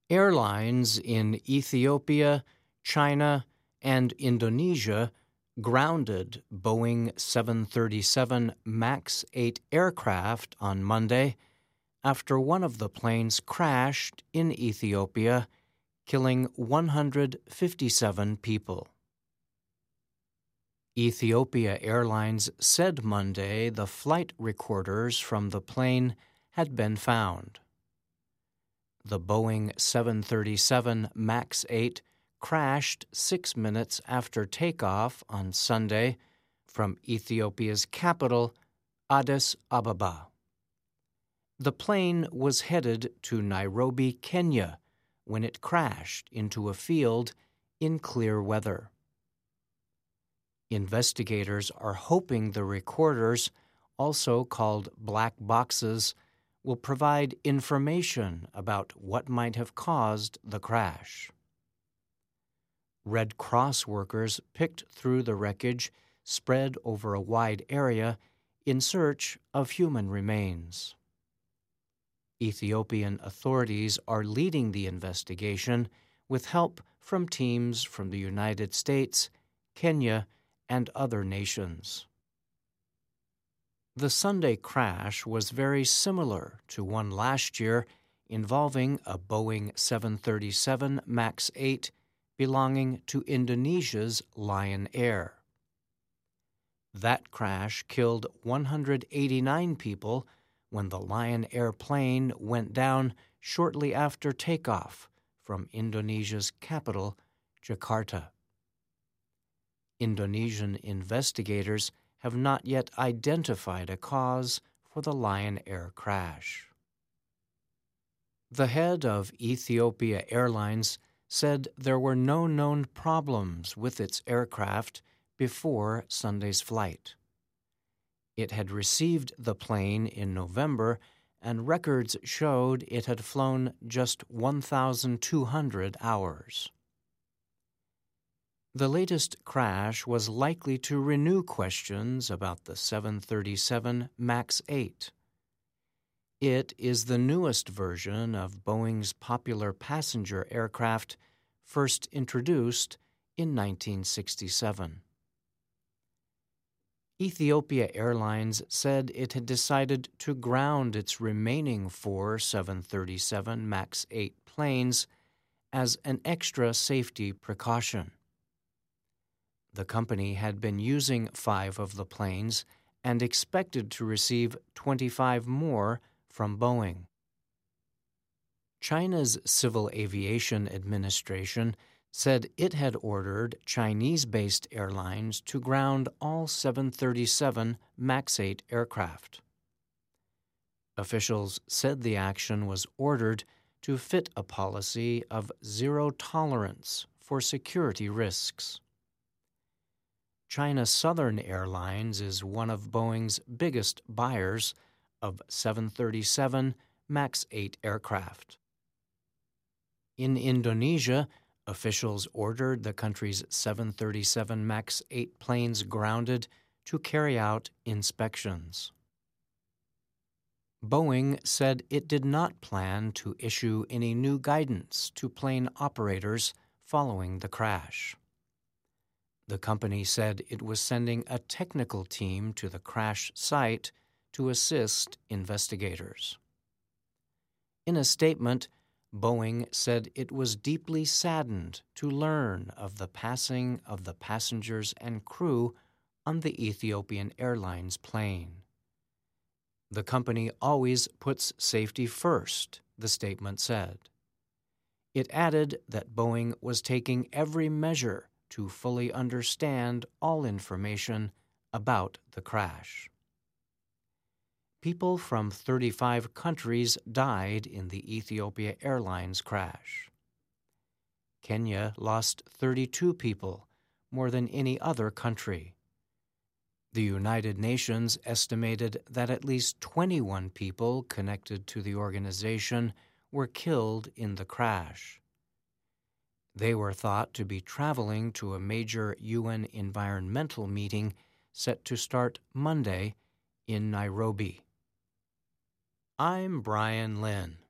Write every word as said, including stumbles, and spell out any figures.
Airlines in Ethiopia, China, and Indonesia grounded Boeing seven thirty-seven MAX eight aircraft on Monday after one of the planes crashed in Ethiopia, killing one hundred fifty-seven people. Ethiopia Airlines said Monday the flight recorders from the plane had been found. The Boeing seven thirty-seven MAX eight crashed six minutes after takeoff on Sunday from Ethiopia's capital, Addis Ababa. The plane was headed to Nairobi, Kenya, when it crashed into a field in clear weather. Investigators are hoping the recorders, also called black boxes, will provide information about what might have caused the crash. Red Cross workers picked through the wreckage spread over a wide area in search of human remains. Ethiopian authorities are leading the investigation with help from teams from the United States, Kenya, and other nations. The Sunday crash was very similar to one last year involving a Boeing seven thirty-seven MAX eight belonging to Indonesia's Lion Air. That crash killed one hundred eighty-nine people when the Lion Air plane went down shortly after takeoff from Indonesia's capital, Jakarta. Indonesian investigators have not yet identified a cause for the Lion Air crash. The head of Ethiopia Airlines said there were no known problems with its aircraft before Sunday's flight. It had received the plane in November, and records showed it had flown just one thousand two hundred hours. The latest crash was likely to renew questions about the seven thirty-seven MAX eight. It is the newest version of Boeing's popular passenger aircraft, first introduced in nineteen sixty-seven. Ethiopia Airlines said it had decided to ground its remaining four seven thirty-seven MAX eight planes as an extra safety precaution. The company had been using five of the planes and expected to receive twenty-five more from Boeing. China's Civil Aviation Administration said it had ordered Chinese-based airlines to ground all seven thirty-seven MAX eight aircraft. Officials said the action was ordered to fit a policy of zero tolerance for security risks. China Southern Airlines is one of Boeing's biggest buyers of seven thirty-seven MAX eight aircraft. In Indonesia, officials ordered the country's seven thirty-seven MAX eight planes grounded to carry out inspections. Boeing said it did not plan to issue any new guidance to plane operators following the crash. The company said it was sending a technical team to the crash site to assist investigators. In a statement, Boeing said it was deeply saddened to learn of the passing of the passengers and crew on the Ethiopian Airlines plane. The company always puts safety first, the statement said. It added that Boeing was taking every measure to fully understand all information about the crash. People from thirty-five countries died in the Ethiopia Airlines crash. Kenya lost thirty-two people, more than any other country. The United Nations estimated that at least twenty-one people connected to the organization were killed in the crash. They were thought to be traveling to a major U N environmental meeting set to start Monday in Nairobi. I'm Brian Lynn.